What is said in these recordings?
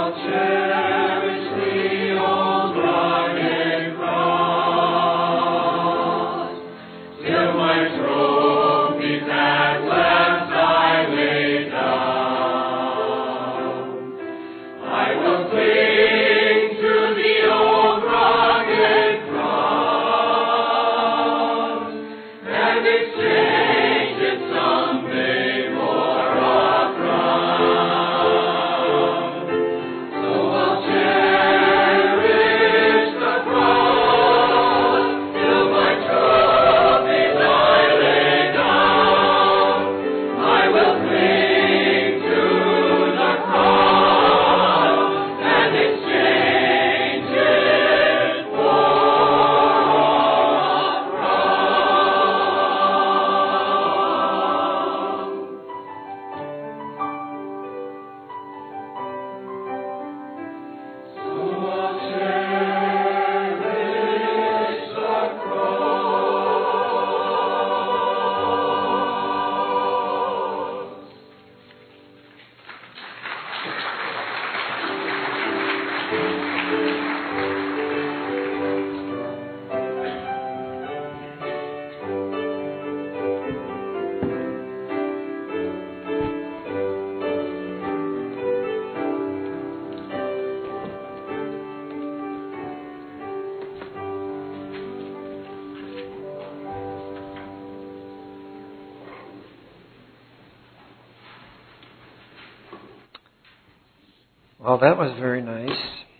Well, that was very nice.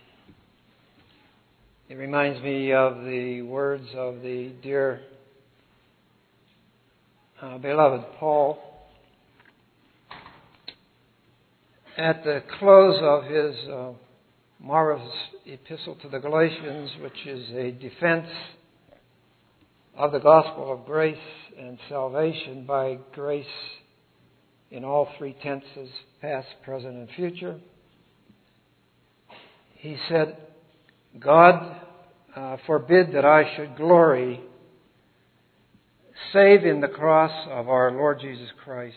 It reminds me of the words of the dear, beloved Paul at the close of his marvelous epistle to the Galatians, which is a defense of the gospel of grace and salvation by grace in all three tenses, past, present, and future. He said, God forbid that I should glory save in the cross of our Lord Jesus Christ,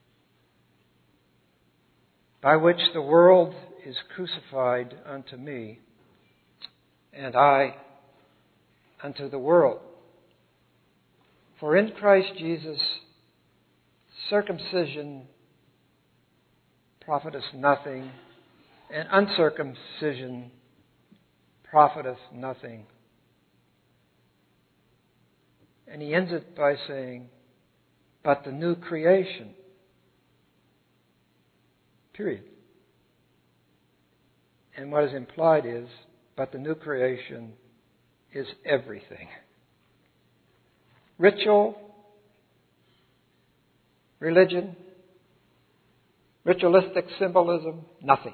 by which the world is crucified unto me, and I unto the world. For in Christ Jesus circumcision profiteth nothing, and uncircumcision profiteth nothing. And he ends it by saying, but the new creation. Period. And what is implied is, but the new creation is everything. Ritual, religion, ritualistic symbolism, nothing.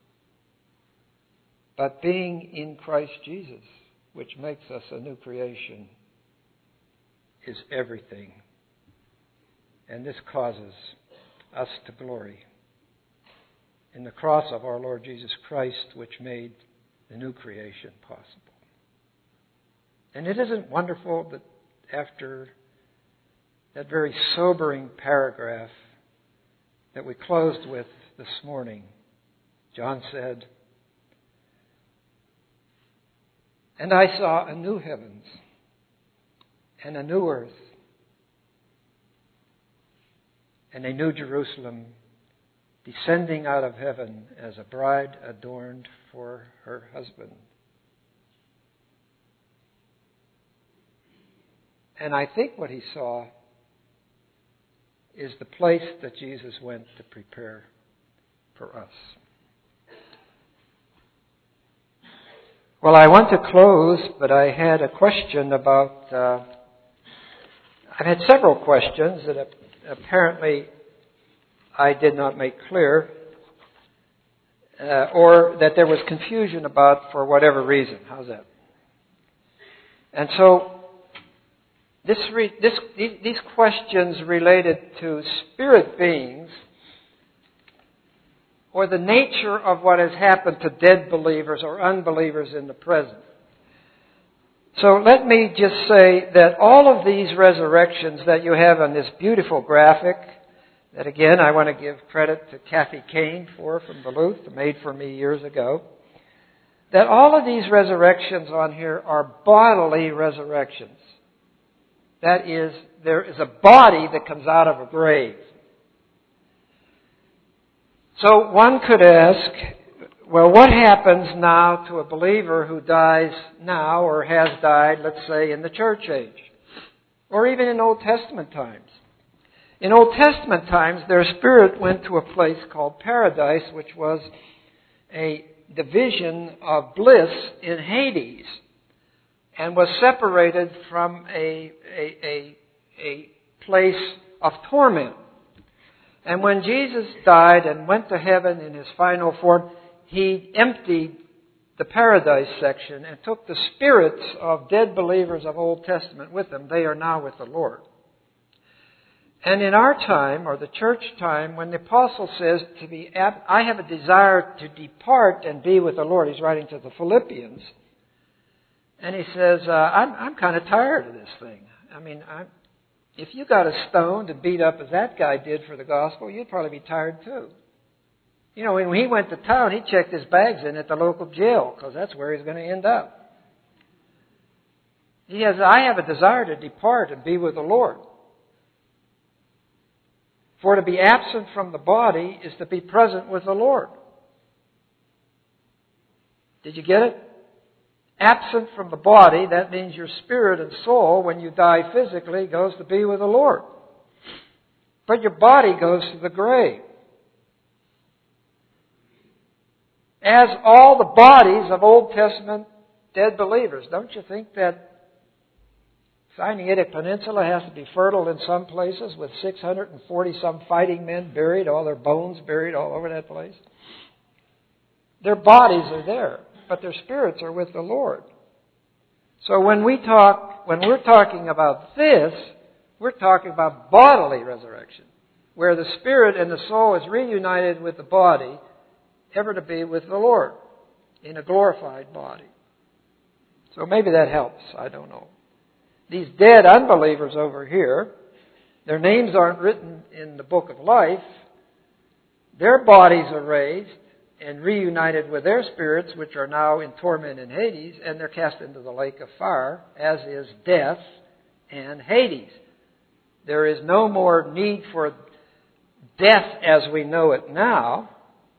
But being in Christ Jesus, which makes us a new creation, is everything. And this causes us to glory in the cross of our Lord Jesus Christ, which made the new creation possible. And it isn't wonderful that after that very sobering paragraph that we closed with this morning, John said, and I saw a new heavens and a new earth and a new Jerusalem descending out of heaven as a bride adorned for her husband. And I think what he saw is the place that Jesus went to prepare for us. Well, I want to close, but I had a question about... I've had several questions that apparently I did not make clear, or that there was confusion about for whatever reason. How's that? And so these questions related to spirit beings, or the nature of what has happened to dead believers or unbelievers in the present. So let me just say that all of these resurrections that you have on this beautiful graphic, that again I want to give credit to Kathy Kane from Duluth, made for me years ago, that all of these resurrections on here are bodily resurrections. That is, there is a body that comes out of a grave. So one could ask, well, what happens now to a believer who dies now or has died, let's say, in the church age? Or even in Old Testament times. In Old Testament times, their spirit went to a place called paradise, which was a division of bliss in Hades, and was separated from a place of torment. And when Jesus died and went to heaven in His final form, He emptied the paradise section and took the spirits of dead believers of Old Testament with Him. They are now with the Lord. And in our time, or the church time, when the apostle says I have a desire to depart and be with the Lord, he's writing to the Philippians, and he says, I'm kind of tired of this thing. I mean, if you got stoned and beat up as that guy did for the gospel, you'd probably be tired too. You know, when he went to town, he checked his bags in at the local jail, because that's where he's going to end up. He says, I have a desire to depart and be with the Lord. For to be absent from the body is to be present with the Lord. Did you get it? Absent from the body, that means your spirit and soul, when you die physically, goes to be with the Lord. But your body goes to the grave. As all the bodies of Old Testament dead believers. Don't you think that Sinaitic Peninsula has to be fertile in some places with 640-some fighting men buried, all their bones buried all over that place? Their bodies are there, but their spirits are with the Lord. So when we're talking about this, we're talking about bodily resurrection, where the spirit and the soul is reunited with the body, ever to be with the Lord in a glorified body. So maybe that helps. I don't know. These dead unbelievers over here, their names aren't written in the book of life. Their bodies are raised and reunited with their spirits, which are now in torment in Hades, and they're cast into the lake of fire, as is death and Hades. There is no more need for death as we know it now.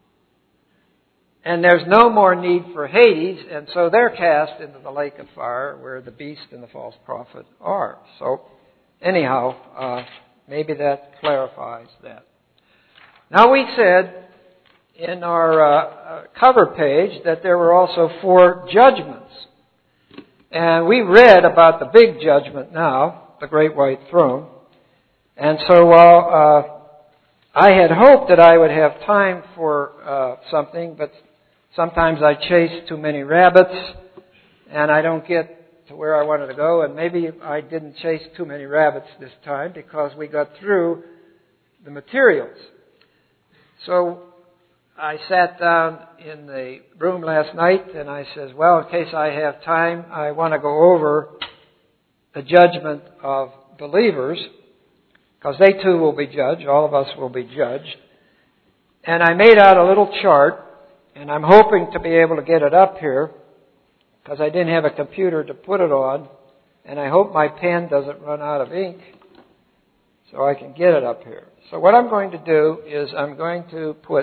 And there's no more need for Hades, and so they're cast into the lake of fire where the beast and the false prophet are. So, anyhow, maybe that clarifies that. Now, we said in our cover page that there were also 4 judgments. And we read about the big judgment now, the great white throne. And so while I had hoped that I would have time for something, but sometimes I chase too many rabbits, and I don't get to where I wanted to go. And maybe I didn't chase too many rabbits this time because we got through the materials. So I sat down in the room last night, and I says, well, in case I have time, I want to go over the judgment of believers, because they too will be judged. All of us will be judged. And I made out a little chart, and I'm hoping to be able to get it up here, because I didn't have a computer to put it on, and I hope my pen doesn't run out of ink so I can get it up here. So what I'm going to do is I'm going to put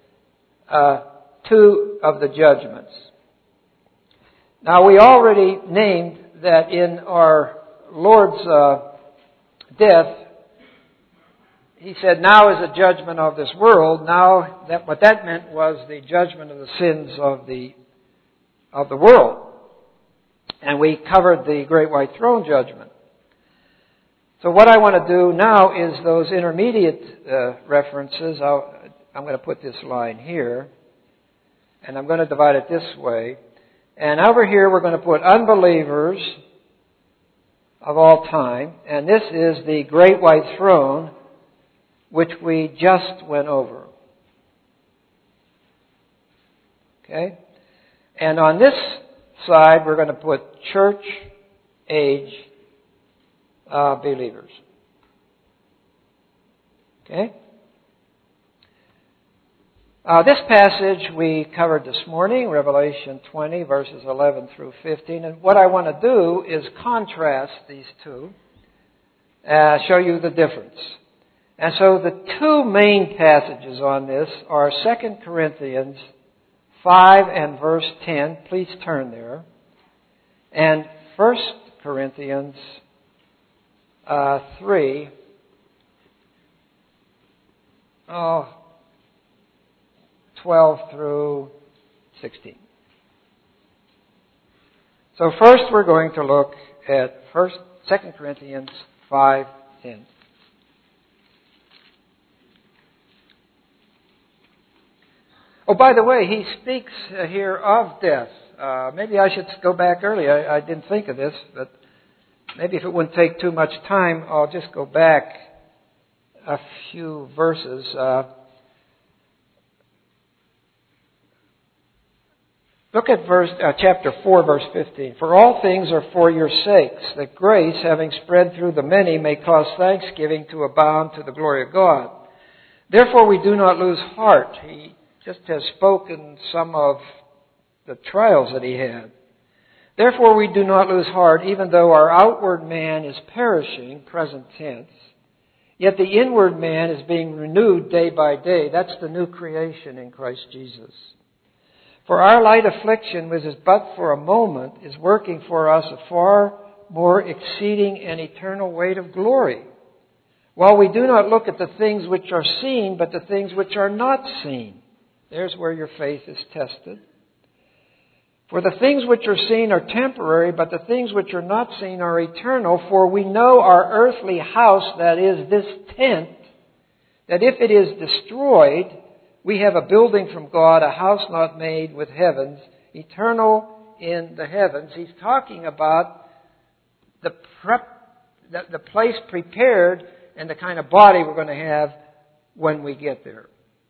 2 of the judgments. Now, we already named that in our Lord's death, He said, now is the judgment of this world. Now, what that meant was the judgment of the sins of the world. And we covered the great white throne judgment. So what I want to do now is those intermediate references. I'm going to put this line here. And I'm going to divide it this way. And over here we're going to put unbelievers of all time. And this is the great white throne, which we just went over. Okay? And on this side, we're going to put church age believers. Okay? This passage we covered this morning, Revelation 20, verses 11 through 15. And what I want to do is contrast these two, show you the difference. And so the two main passages on this are 2 Corinthians 5 and verse 10. Please turn there. And 1 Corinthians 3. 12 through 16. So first we're going to look at 2 Corinthians 5:10. Oh, by the way, he speaks here of death. Maybe I should go back early. I didn't think of this, but maybe if it wouldn't take too much time, I'll just go back a few verses. Look at chapter 4, verse 15. For all things are for your sakes, that grace, having spread through the many, may cause thanksgiving to abound to the glory of God. Therefore we do not lose heart. He just has spoken some of the trials that he had. Therefore we do not lose heart, even though our outward man is perishing, present tense. Yet the inward man is being renewed day by day. That's the new creation in Christ Jesus. For our light affliction, which is but for a moment, is working for us a far more exceeding and eternal weight of glory. While we do not look at the things which are seen, but the things which are not seen. There's where your faith is tested. For the things which are seen are temporary, but the things which are not seen are eternal. For we know our earthly house, that is, this tent, that if it is destroyed, we have a building from God, a house not made with heavens, eternal in the heavens. He's talking about the place prepared and the kind of body we're going to have when we get there.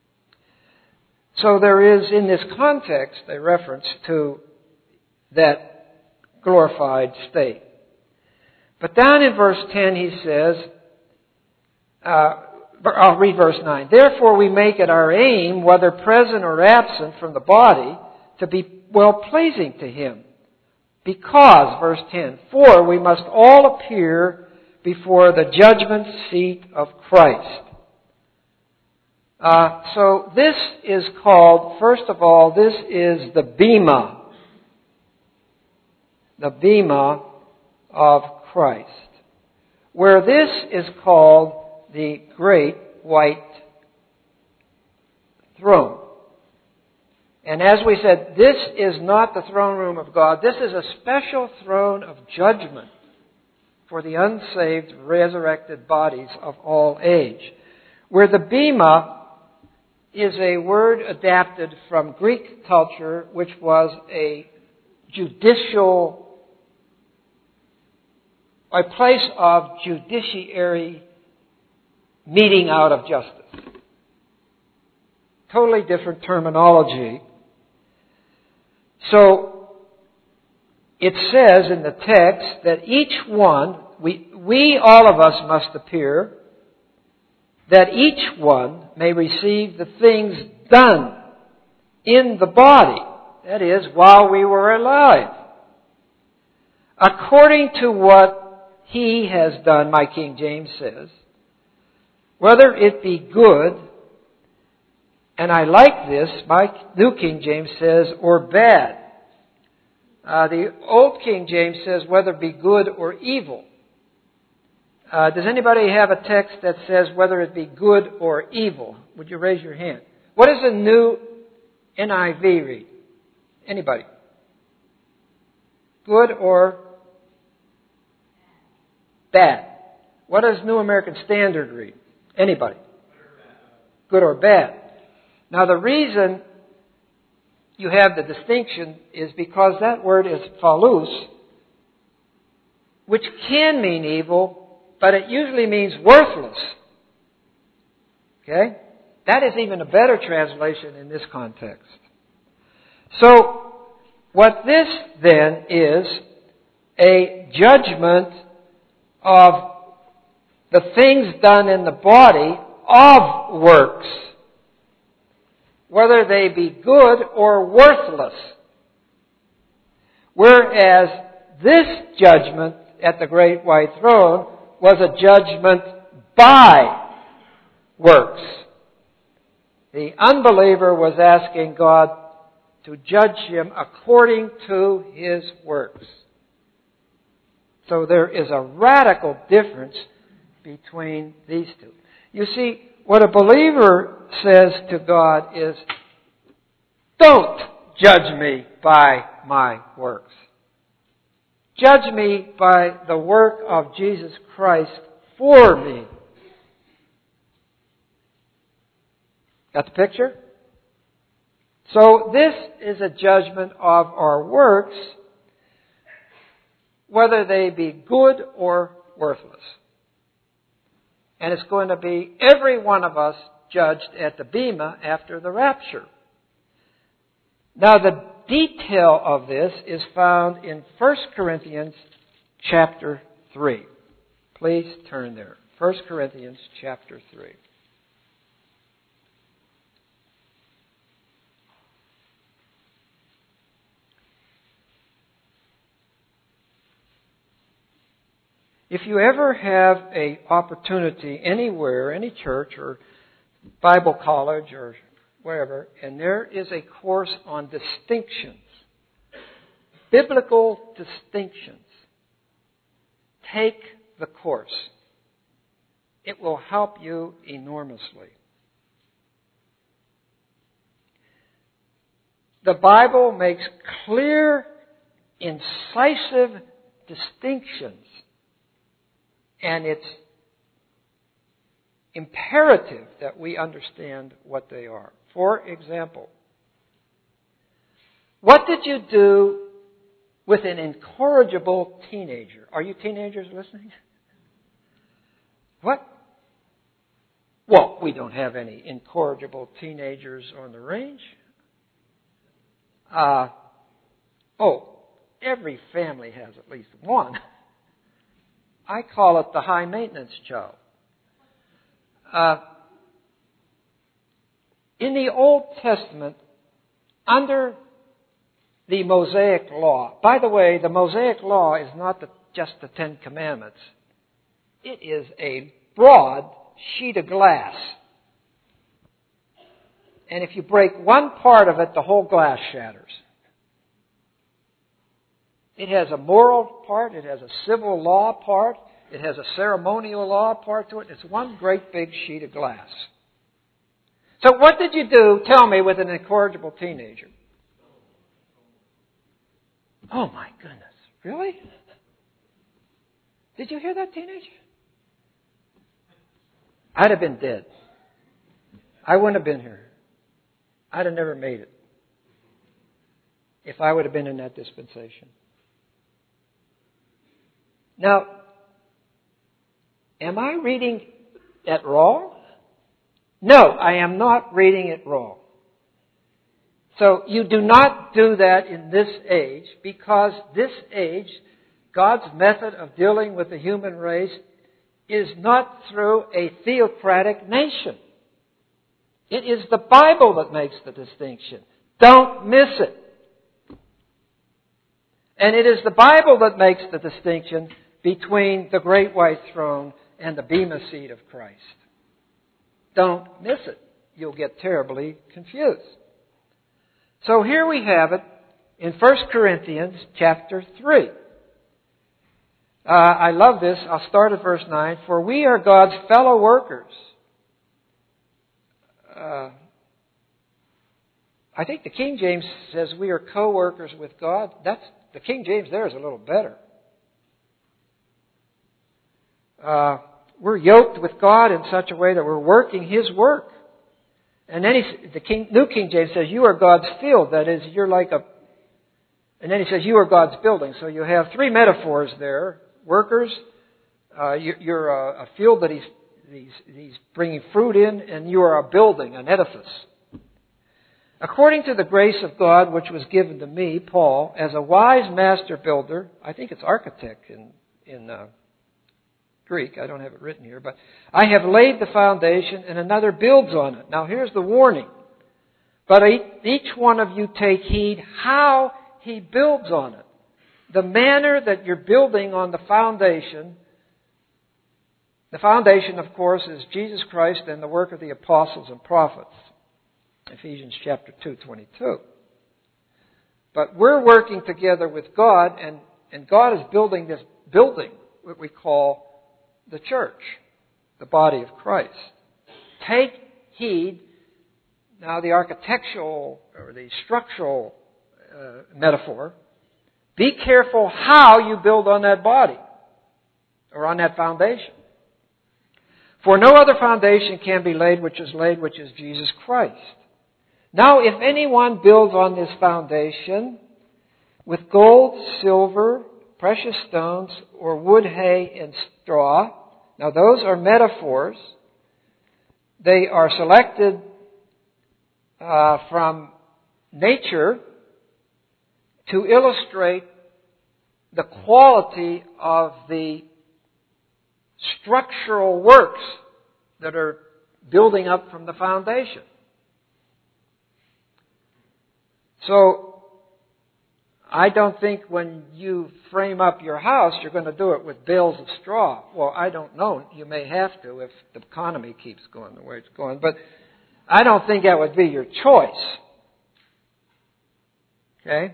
So there is, in this context, a reference to that glorified state. But down in verse 10 he says, I'll read verse 9. Therefore we make it our aim, whether present or absent from the body, to be well-pleasing to Him. Because, verse 10, for we must all appear before the judgment seat of Christ. So this is called, first of all, this is the bema. The bema of Christ. Where this is called the great white throne. And as we said, this is not the throne room of God. This is a special throne of judgment for the unsaved, resurrected bodies of all age. Where the bema is a word adapted from Greek culture, which was a place of judiciary meting out of justice. Totally different terminology. So, it says in the text that each one, we all of us must appear, that each one may receive the things done in the body, that is, while we were alive, according to what He has done, my King James says, whether it be good, and I like this, my New King James says, or bad. The Old King James says, whether it be good or evil. Does anybody have a text that says whether it be good or evil? Would you raise your hand? What does the New NIV read? Anybody? Good or bad? What does New American Standard read? Anybody? Good or bad. Now the reason you have the distinction is because that word is phallus, which can mean evil, but it usually means worthless. Okay? That is even a better translation in this context. So, what this then is, a judgment of the things done in the body of works. whether they be good or worthless. Whereas this judgment at the great white throne was a judgment by works. The unbeliever was asking God to judge him according to his works. So there is a radical difference between these two. You see, what a believer says to God is, don't judge me by my works. Judge me by the work of Jesus Christ for me. Got the picture? So this is a judgment of our works, whether they be good or worthless. And it's going to be every one of us judged at the bema after the rapture. Now the detail of this is found in 1 Corinthians chapter 3. Please turn there. 1 Corinthians chapter 3. If you ever have an opportunity anywhere, any church or Bible college or wherever, and there is a course on distinctions, biblical distinctions, take the course. It will help you enormously. The Bible makes clear, incisive distinctions. And it's imperative that we understand what they are. For example, what did you do with an incorrigible teenager? Are you teenagers listening? What? Well, we don't have any incorrigible teenagers on the range. Every family has at least one. I call it the high maintenance child. In the Old Testament, under the Mosaic Law, by the way, the Mosaic Law is not just the Ten Commandments. It is a broad sheet of glass. And if you break one part of it, the whole glass shatters. It has a moral part, it has a civil law part, it has a ceremonial law part to it. It's one great big sheet of glass. So what did you do, tell me, with an incorrigible teenager? Oh my goodness, really? Did you hear that, teenager? I'd have been dead. I wouldn't have been here. I'd have never made it if I would have been in that dispensation. Now, am I reading it wrong? No, I am not reading it wrong. So you do not do that in this age, because this age, God's method of dealing with the human race is not through a theocratic nation. It is the Bible that makes the distinction. Don't miss it. And it is the Bible that makes the distinction between the great white throne and the bema seat of Christ. Don't miss it. You'll get terribly confused. So here we have it in 1 Corinthians chapter 3. I love this. I'll start at verse 9. For we are God's fellow workers. I think the King James says we are co-workers with God. The King James there is a little better. We're yoked with God in such a way that we're working His work. And then New King James says, you are God's field. That is, you're like and then he says, you are God's building. So you have three metaphors there. Workers, you're a field that He's bringing fruit in, and you are a building, an edifice. According to the grace of God which was given to me, Paul, as a wise master builder, I think it's architect in Greek, I don't have it written here, but I have laid the foundation and another builds on it. Now here's the warning. But each one of you take heed how he builds on it. The manner that you're building on the foundation, of course, is Jesus Christ and the work of the apostles and prophets. Ephesians chapter 2:22. But we're working together with God, and God is building this building, what we call the church, the body of Christ. Take heed. Now, the architectural or the structural metaphor, be careful how you build on that body or on that foundation. For no other foundation can be laid, which is Jesus Christ. Now, if anyone builds on this foundation with gold, silver, precious stones, or wood, hay, and straw, now those are metaphors. They are selected from nature to illustrate the quality of the structural works that are building up from the foundation. So, I don't think when you frame up your house, you're going to do it with bales of straw. Well, I don't know. You may have to if the economy keeps going the way it's going. But I don't think that would be your choice. Okay?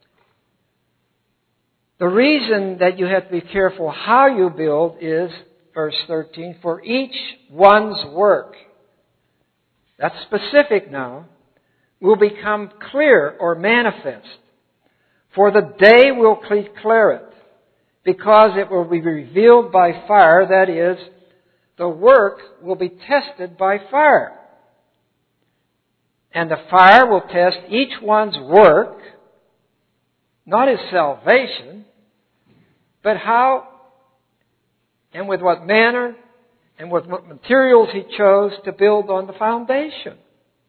The reason that you have to be careful how you build is, verse 13, for each one's work. That's specific now. Will become clear or manifest. For the day will declare it, because it will be revealed by fire. That is, the work will be tested by fire. And the fire will test each one's work, not his salvation, but how and with what manner and with what materials he chose to build on the foundation.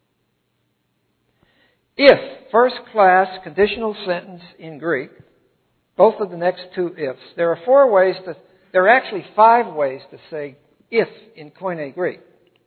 If, first class conditional sentence in Greek, both of the next two ifs, there are actually 5 ways to say if in Koine Greek.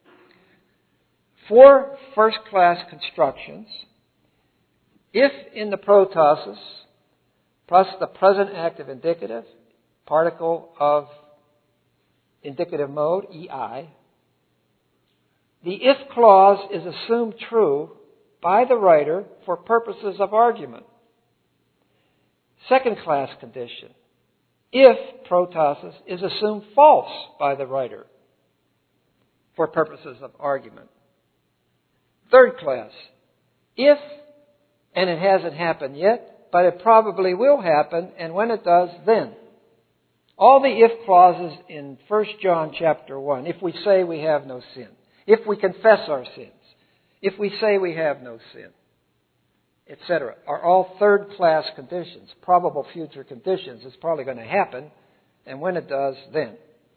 4 first class constructions. If in the protasis, plus the present active indicative, particle of indicative mode, EI. The if clause is assumed true by the writer for purposes of argument. Second class condition. If protasis is assumed false by the writer for purposes of argument. Third class. If, and it hasn't happened yet, but it probably will happen, and when it does, then. All the if clauses in 1 John chapter 1, if we say we have no sin, if we confess our sins, if we say we have no sin, etc., are all third-class conditions, probable future conditions. It's probably going to happen, and when it does, then.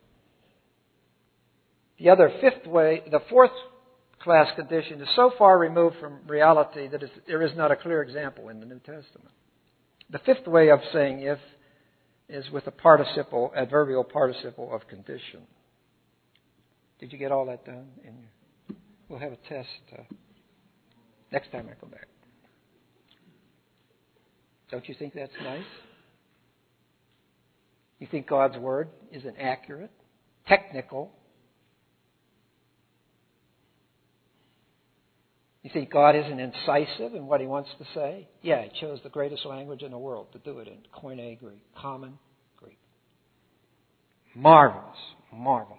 The fourth-class condition is so far removed from reality that there is not a clear example in the New Testament. The fifth way of saying if is with a adverbial participle of condition. Did you get all that done? We'll have a test next time I come back. Don't you think that's nice? You think God's Word isn't accurate, technical? You think God isn't incisive in what He wants to say? Yeah, He chose the greatest language in the world to do it in, Koine Greek, common Greek. Marvelous, marvelous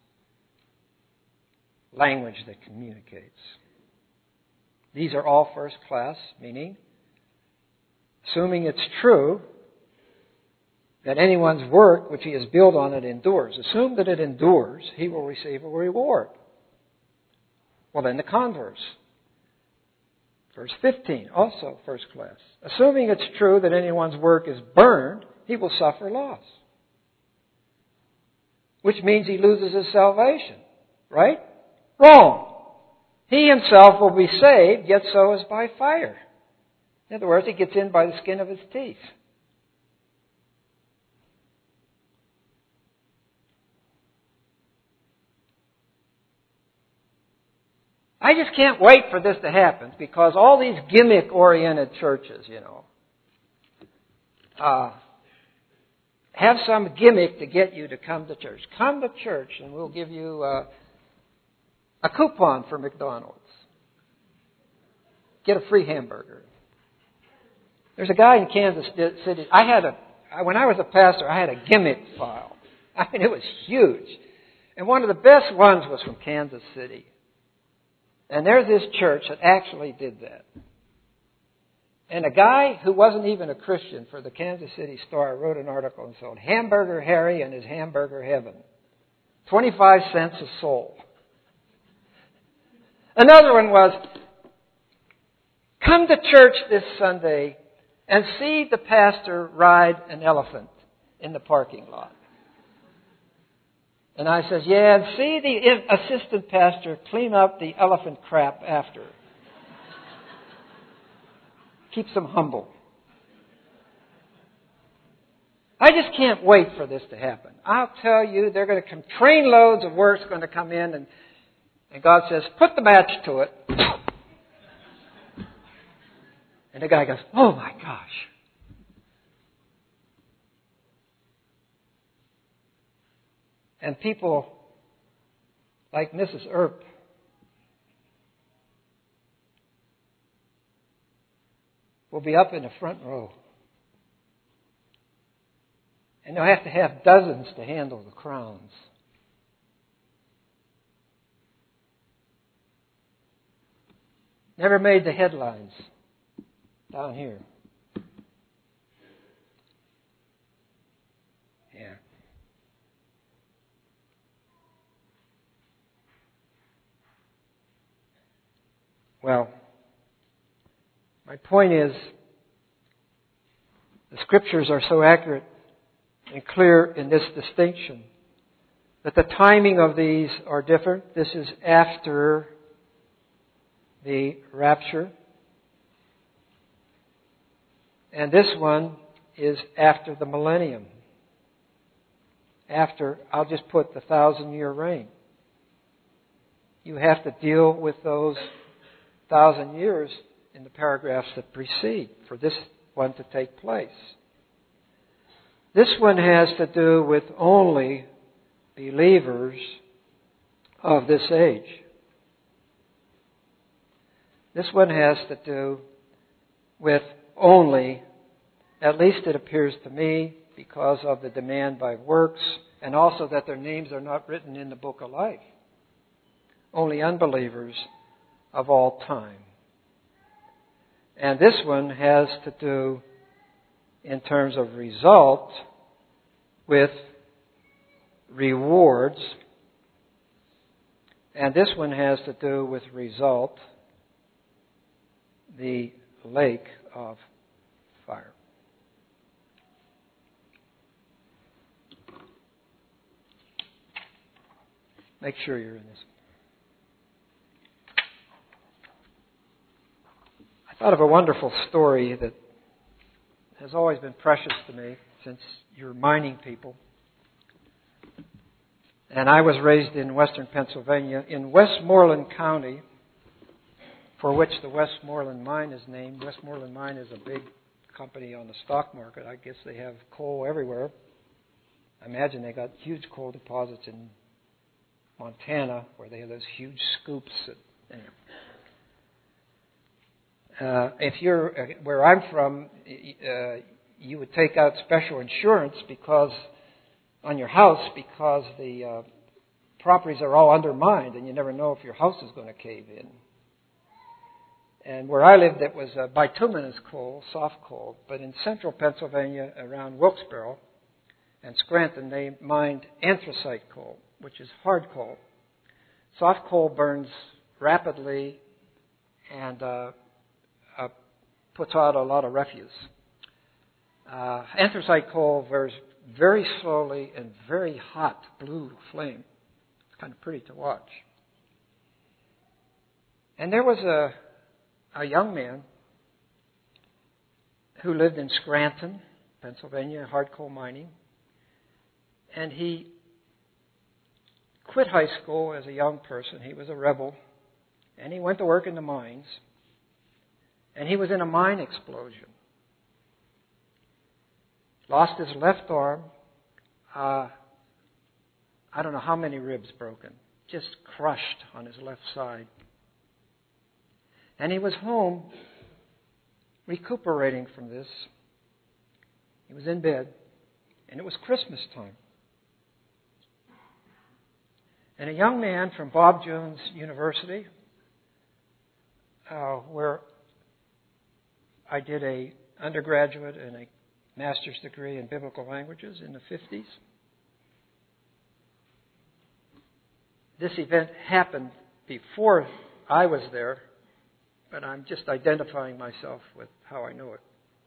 language that communicates. These are all first class, meaning, assuming it's true that anyone's work which he has built on it endures. Assume that it endures, he will receive a reward. Well, then the converse. Verse 15, also first class. Assuming it's true that anyone's work is burned, he will suffer loss. Which means he loses his salvation. Right? Wrong. He himself will be saved, yet so is by fire. In other words, he gets in by the skin of his teeth. I just can't wait for this to happen because all these gimmick-oriented churches, have some gimmick to get you to come to church. Come to church and we'll give you a coupon for McDonald's. Get a free hamburger. There's a guy in Kansas City. When I was a pastor, I had a gimmick file. I mean, it was huge. And one of the best ones was from Kansas City. And there's this church that actually did that. And a guy who wasn't even a Christian for the Kansas City Star wrote an article and said, Hamburger Harry and his Hamburger Heaven. 25 cents a soul. Another one was, come to church this Sunday and see the pastor ride an elephant in the parking lot. And I says, yeah, and see the assistant pastor clean up the elephant crap after. Keeps them humble. I just can't wait for this to happen. I'll tell you, they're going to come, trainloads of work's going to come in, and God says, put the match to it. And the guy goes, oh my gosh. And people like Mrs. Earp will be up in the front row. And they'll have to have dozens to handle the crowns. Never made the headlines down here. Yeah. Well, my point is, the Scriptures are so accurate and clear in this distinction that the timing of these are different. This is after the rapture. And this one is after the millennium. After, I'll just put the 1,000-year reign. You have to deal with those 1,000 years in the paragraphs that precede for this one to take place. This one has to do with only believers of this age. This one has to do with only, at least it appears to me, because of the demand by works, and also that their names are not written in the book of life. Only unbelievers of all time. And this one has to do, in terms of result, with rewards. And this one has to do with result, the lake of fire. Make sure you're in this. I thought of a wonderful story that has always been precious to me since you're mining people. And I was raised in western Pennsylvania, in Westmoreland County, for which the Westmoreland Mine is named. Westmoreland Mine is a big company on the stock market. I guess they have coal everywhere. I imagine they got huge coal deposits in Montana, where they have those huge scoops. Anyway. If you're where I'm from, you would take out special insurance because on your house because the properties are all undermined, and you never know if your house is going to cave in. And where I lived, it was bituminous coal, soft coal. But in central Pennsylvania, around Wilkesboro and Scranton, they mined anthracite coal, which is hard coal. Soft coal burns rapidly and puts out a lot of refuse. Anthracite coal burns very slowly and very hot blue flame. It's kind of pretty to watch. And there was a young man who lived in Scranton, Pennsylvania, hard coal mining. And he quit high school as a young person. He was a rebel. And he went to work in the mines. And he was in a mine explosion. Lost his left arm. I don't know how many ribs broken. Just crushed on his left side. And he was home recuperating from this. He was in bed. And it was Christmas time. And a young man from Bob Jones University, where I did an undergraduate and a master's degree in biblical languages in the 50s. This event happened before I was there, but I'm just identifying myself with how I know it.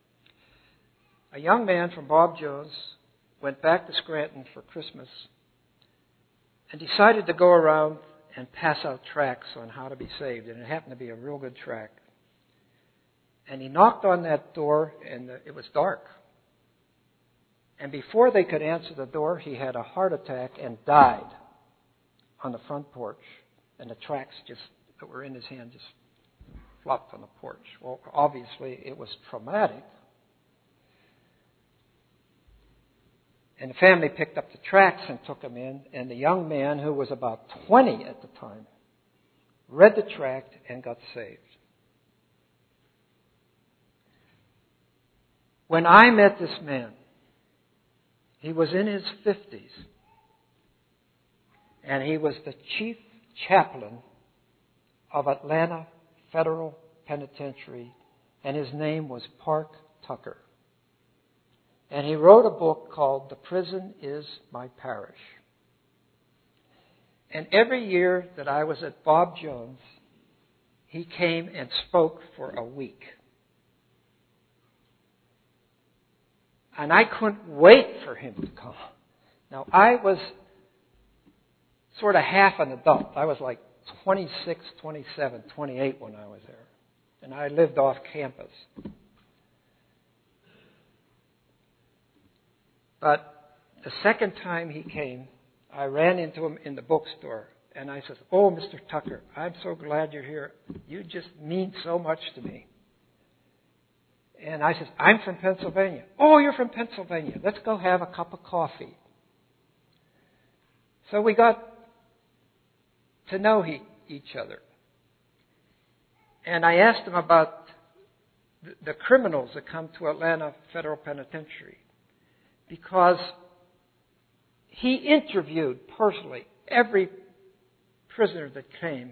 A young man from Bob Jones went back to Scranton for Christmas and decided to go around and pass out tracts on how to be saved. And it happened to be a real good tract. And he knocked on that door, and it was dark. And before they could answer the door, he had a heart attack and died on the front porch. And the tracts that were in his hand just flopped on the porch. Well, obviously, it was traumatic. And the family picked up the tracts and took them in. And the young man, who was about 20 at the time, read the tract and got saved. When I met this man, he was in his 50s. And he was the chief chaplain of Atlanta Federal Penitentiary. And his name was Park Tucker. And he wrote a book called The Prison is My Parish. And every year that I was at Bob Jones, he came and spoke for a week. And I couldn't wait for him to come. Now, I was sort of half an adult. I was like 26, 27, 28 when I was there. And I lived off campus. But the second time he came, I ran into him in the bookstore. And I said, "Oh, Mr. Tucker, I'm so glad you're here. You just mean so much to me." And I said, "I'm from Pennsylvania." "Oh, you're from Pennsylvania. Let's go have a cup of coffee." So we got to know each other. And I asked him about the criminals that come to Atlanta Federal Penitentiary. Because he interviewed personally every prisoner that came,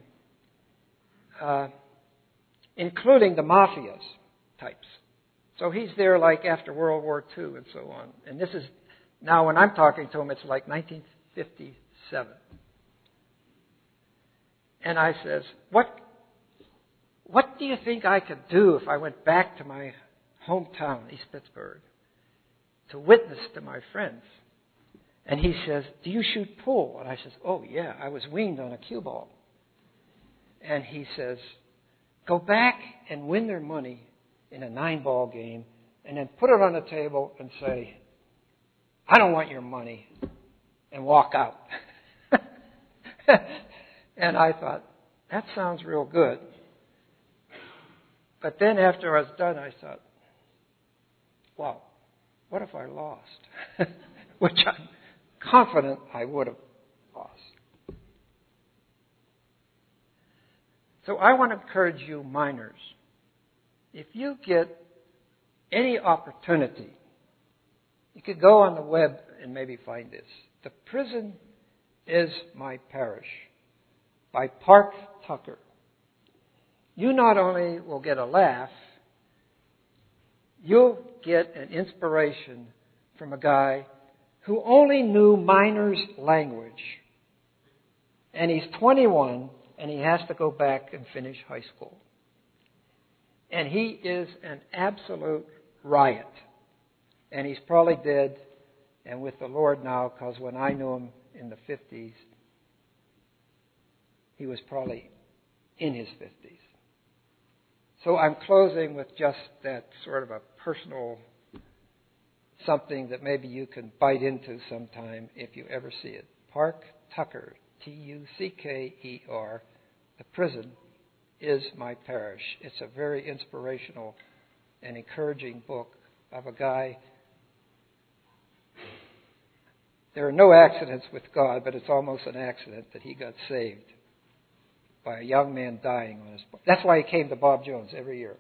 including the mafias types. So he's there like after World War II and so on. And this is, now when I'm talking to him, it's like 1957. And I says, what do you think I could do if I went back to my hometown, East Pittsburgh, to witness to my friends? And he says, "Do you shoot pool?" And I says, "Oh, yeah, I was weaned on a cue ball." And he says, "Go back and win their money in a 9-ball game, and then put it on the table and say, 'I don't want your money,' and walk out." And I thought, that sounds real good. But then after I was done, I thought, wow, what if I lost? Which I'm confident I would have lost. So I want to encourage you minors, if you get any opportunity, you could go on the web and maybe find this. The Prison is My Parish by Park Tucker. You not only will get a laugh, you'll get an inspiration from a guy who only knew miner's language. And he's 21, and he has to go back and finish high school. And he is an absolute riot. And he's probably dead and with the Lord now, because when I knew him in the 50s, he was probably in his 50s. So I'm closing with just that sort of a personal something that maybe you can bite into sometime if you ever see it. Park Tucker, Tucker, The Prison is my parish. It's a very inspirational and encouraging book of a guy. There are no accidents with God, but it's almost an accident that he got saved by a young man dying on his boat. That's why he came to Bob Jones every year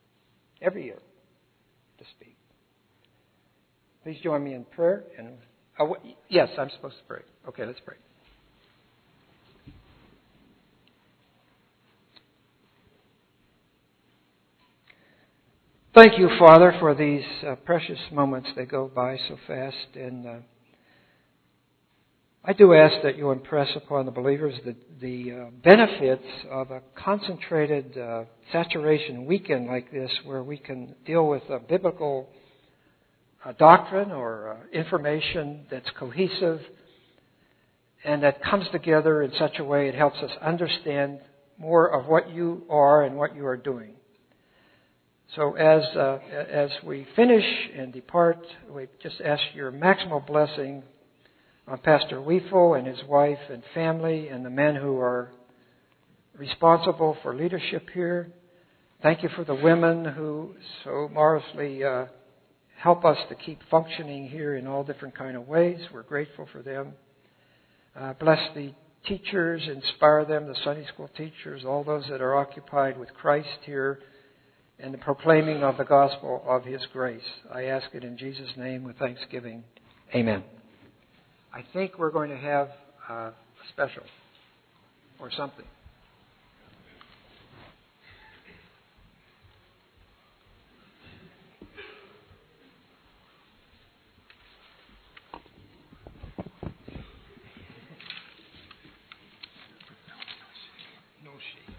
to speak. Please join me in prayer. And yes, I'm supposed to pray. Okay, let's pray. Thank you, Father, for these precious moments. They go by so fast. And I do ask that you impress upon the believers the benefits of a concentrated saturation weekend like this, where we can deal with a biblical doctrine or information that's cohesive and that comes together in such a way it helps us understand more of what you are and what you are doing. So as we finish and depart, we just ask your maximal blessing on Pastor Weefel and his wife and family and the men who are responsible for leadership here. Thank you for the women who so marvelously help us to keep functioning here in all different kind of ways. We're grateful for them. Bless the teachers, inspire them, the Sunday school teachers, all those that are occupied with Christ here and the proclaiming of the gospel of His grace. I ask it in Jesus' name with thanksgiving. Amen. I think we're going to have a special or something. No shade.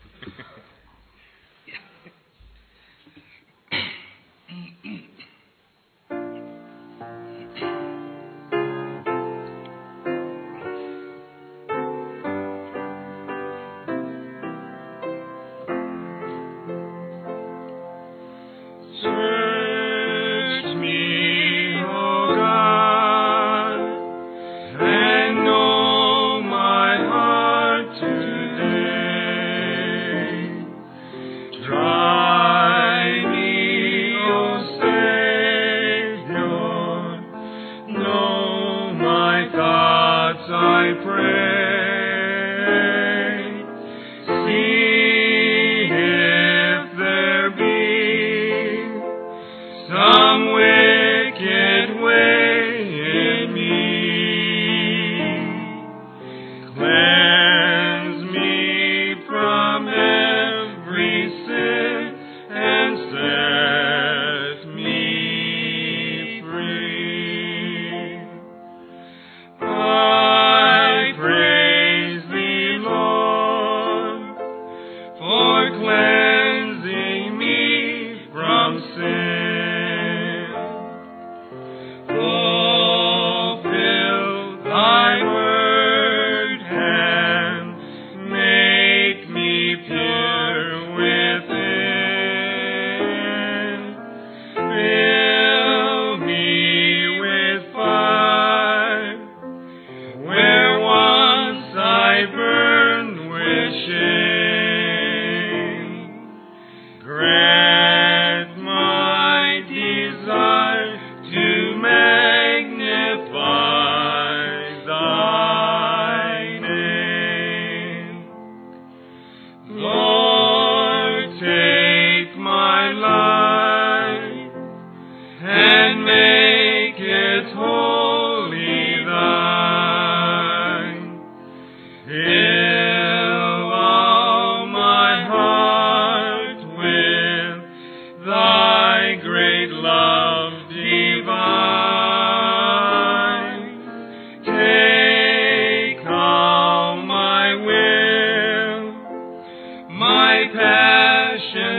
My passion